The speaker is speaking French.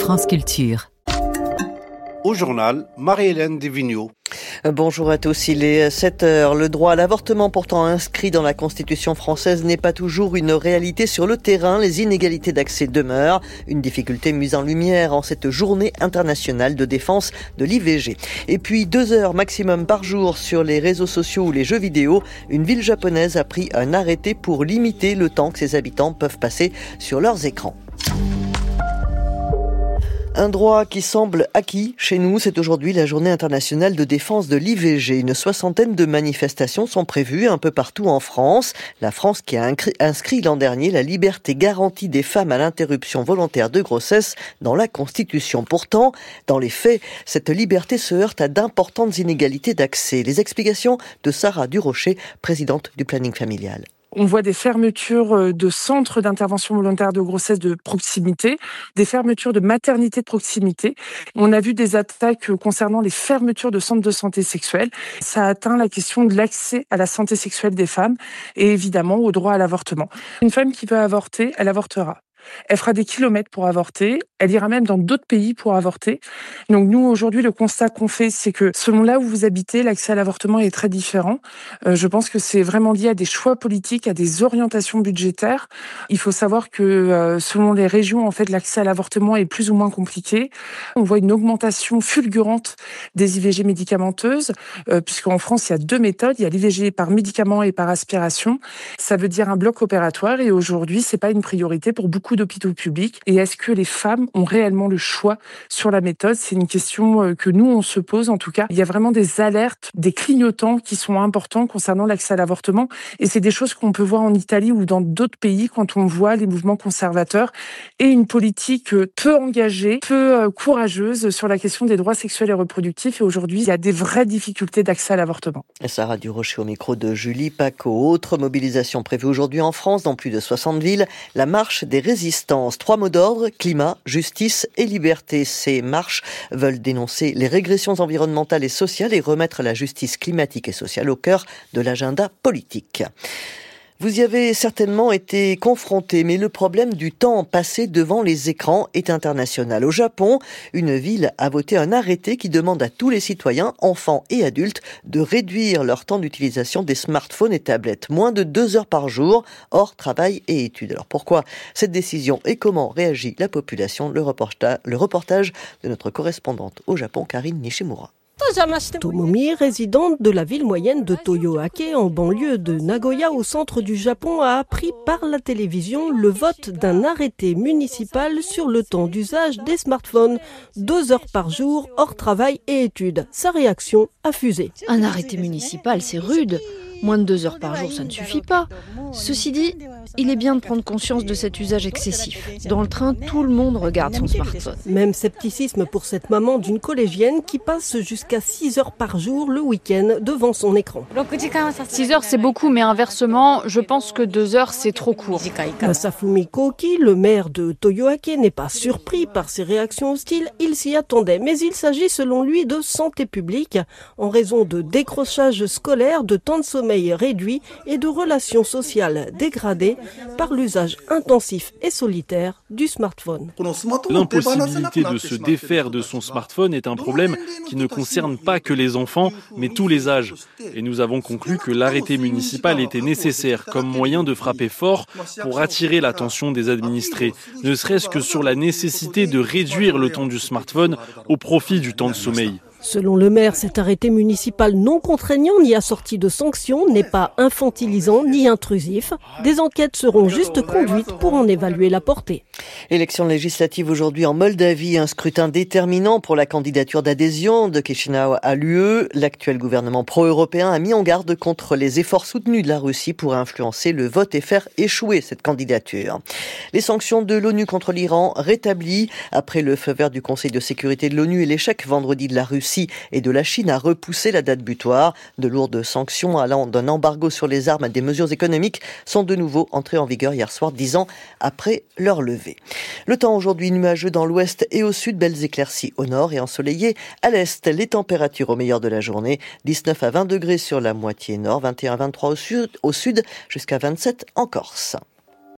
France Culture. Au journal, Marie-Hélène Desvigneaux. Bonjour à tous, il est 7h. Le droit à l'avortement pourtant inscrit dans la Constitution française n'est pas toujours une réalité sur le terrain. Les inégalités d'accès demeurent, une difficulté mise en lumière en cette journée internationale de défense de l'IVG. Et puis 2 heures maximum par jour sur les réseaux sociaux ou les jeux vidéo. Une ville japonaise a pris un arrêté pour limiter le temps que ses habitants peuvent passer sur leurs écrans. Un droit qui semble acquis chez nous, c'est aujourd'hui la journée internationale de défense de l'IVG. Une 60aine de manifestations sont prévues un peu partout en France. La France qui a inscrit l'an dernier la liberté garantie des femmes à l'interruption volontaire de grossesse dans la Constitution. Pourtant, dans les faits, cette liberté se heurte à d'importantes inégalités d'accès. Les explications de Sarah Durocher, présidente du planning familial. On voit des fermetures de centres d'intervention volontaire de grossesse de proximité, des fermetures de maternités de proximité. On a vu des attaques concernant les fermetures de centres de santé sexuelle. Ça atteint la question de l'accès à la santé sexuelle des femmes et évidemment au droit à l'avortement. Une femme qui veut avorter, elle avortera. Elle fera des kilomètres pour avorter. Elle ira même dans d'autres pays pour avorter. Donc nous, aujourd'hui, le constat qu'on fait, c'est que selon là où vous habitez, l'accès à l'avortement est très différent. Je pense que c'est vraiment lié à des choix politiques, à des orientations budgétaires. Il faut savoir que selon les régions, en fait, l'accès à l'avortement est plus ou moins compliqué. On voit une augmentation fulgurante des IVG médicamenteuses, puisqu'en France, il y a 2 méthodes. Il y a l'IVG par médicament et par aspiration. Ça veut dire un bloc opératoire. Et aujourd'hui, c'est pas une priorité pour beaucoup d'hôpitaux publics. Et est-ce que les femmes ont réellement le choix sur la méthode ? C'est une question que nous, on se pose. En tout cas, il y a vraiment des alertes, des clignotants qui sont importants concernant l'accès à l'avortement. Et c'est des choses qu'on peut voir en Italie ou dans d'autres pays quand on voit les mouvements conservateurs et une politique peu engagée, peu courageuse sur la question des droits sexuels et reproductifs. Et aujourd'hui, il y a des vraies difficultés d'accès à l'avortement. Sarah Durocher au micro de Julie Paco. Autre mobilisation prévue aujourd'hui en France dans plus de 60 villes. La marche des résistances. 3 mots d'ordre, climat, justice et liberté. Ces marches veulent dénoncer les régressions environnementales et sociales et remettre la justice climatique et sociale au cœur de l'agenda politique. Vous y avez certainement été confronté, mais le problème du temps passé devant les écrans est international. Au Japon, une ville a voté un arrêté qui demande à tous les citoyens, enfants et adultes, de réduire leur temps d'utilisation des smartphones et tablettes. Moins de 2 heures par jour, hors travail et études. Alors pourquoi cette décision et comment réagit la population ? Le reportage de notre correspondante au Japon, Karine Nishimura. Tomomi, résidente de la ville moyenne de Toyoake, en banlieue de Nagoya, au centre du Japon, a appris par la télévision le vote d'un arrêté municipal sur le temps d'usage des smartphones. 2 heures par jour, hors travail et études. Sa réaction a fusé. Un arrêté municipal, c'est rude. Moins de 2 heures par jour, ça ne suffit pas. Ceci dit, il est bien de prendre conscience de cet usage excessif. Dans le train, tout le monde regarde son smartphone. Même scepticisme pour cette maman d'une collégienne qui passe jusqu'à 6 heures par jour le week-end devant son écran. 6 heures, c'est beaucoup, mais inversement, je pense que 2 heures, c'est trop court. Masafumi Koki, le maire de Toyoake, n'est pas surpris par ces réactions hostiles. Il s'y attendait, mais il s'agit selon lui de santé publique en raison de décrochage scolaire, de temps de sommeil réduit et de relations sociales dégradées par l'usage intensif et solitaire du smartphone. L'impossibilité de se défaire de son smartphone est un problème qui ne concerne pas que les enfants, mais tous les âges. Et nous avons conclu que l'arrêté municipal était nécessaire comme moyen de frapper fort pour attirer l'attention des administrés, ne serait-ce que sur la nécessité de réduire le temps du smartphone au profit du temps de sommeil. Selon le maire, cet arrêté municipal non contraignant ni assorti de sanctions n'est pas infantilisant ni intrusif. Des enquêtes seront juste conduites pour en évaluer la portée. Élection législative aujourd'hui en Moldavie, un scrutin déterminant pour la candidature d'adhésion de Chișinău à l'UE. L'actuel gouvernement pro-européen a mis en garde contre les efforts soutenus de la Russie pour influencer le vote et faire échouer cette candidature. Les sanctions de l'ONU contre l'Iran rétablies après le feu vert du Conseil de sécurité de l'ONU et l'échec vendredi de la Russie et de la Chine à repousser la date butoir. De lourdes sanctions allant d'un embargo sur les armes à des mesures économiques sont de nouveau entrées en vigueur hier soir, 10 ans après leur levée. Le temps aujourd'hui nuageux dans l'ouest et au sud, belles éclaircies au nord et ensoleillé à l'est. Les températures au meilleur de la journée, 19 à 20 degrés sur la moitié nord, 21 à 23 au sud jusqu'à 27 en Corse.